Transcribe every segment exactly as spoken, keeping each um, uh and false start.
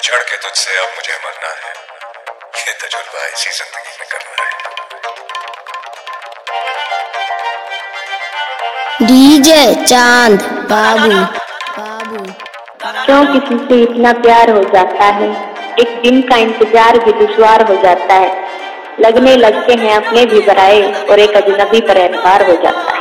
बिछड़ के तुझसे अब मुझे मरना है, ये तजुर्बा इसी जिंदगी में करना है। डीजे चांद बाबू बाबू क्यों किसी से इतना प्यार हो जाता है, एक दिन का इंतजार भी दुश्वार हो जाता है। लगने लगते हैं अपने भी पराए और एक अजनबी पर एतबार हो जाता है।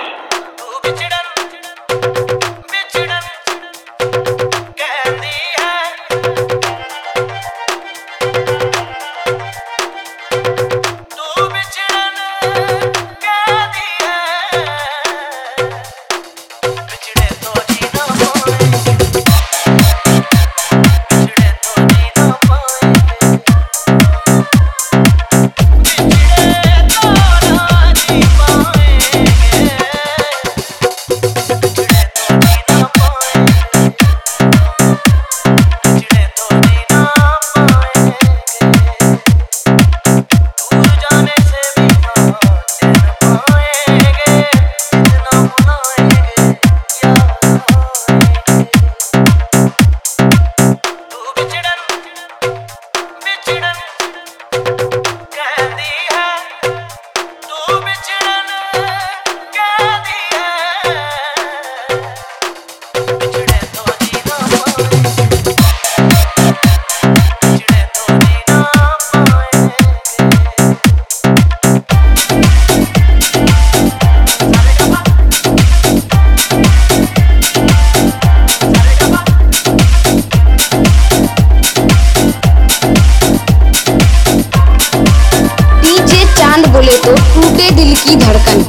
बोले तो टूटे दिल की धड़कन।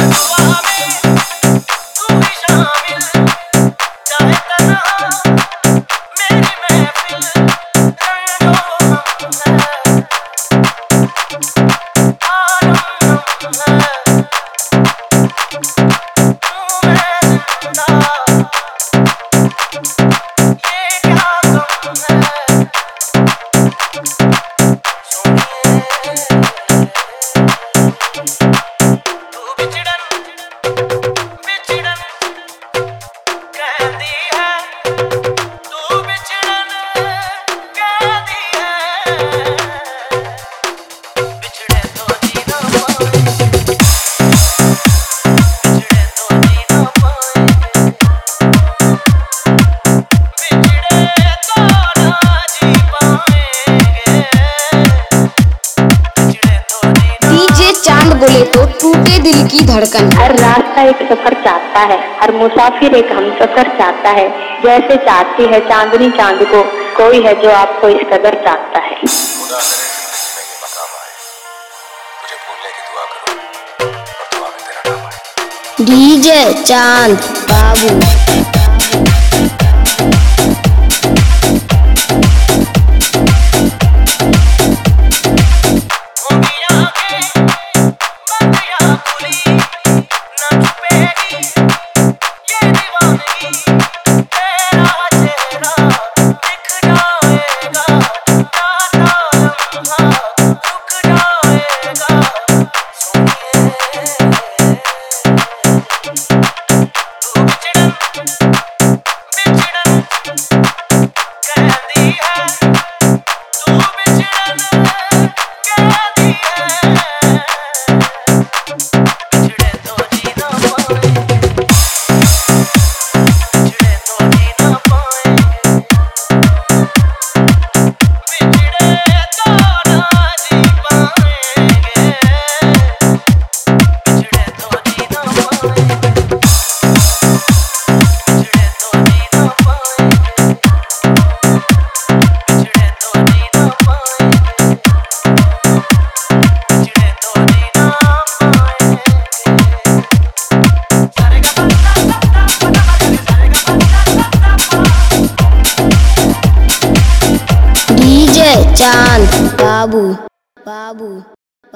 बोले तो टूटे दिल की धड़कन। हर रास्ता एक सफर चाहता है, हर मुसाफिर एक हमसफर चाहता है। जैसे चाहती है चांदनी चांद को, कोई है जो आपको इस कदर चाहता है। खुदा करे जिंदगी में ये मकाम आए, तुझे भूलने की दुआ करूं और दुआ में तेरा नाम आए। डीजे चांद बाबू चांद बाबू बाबू।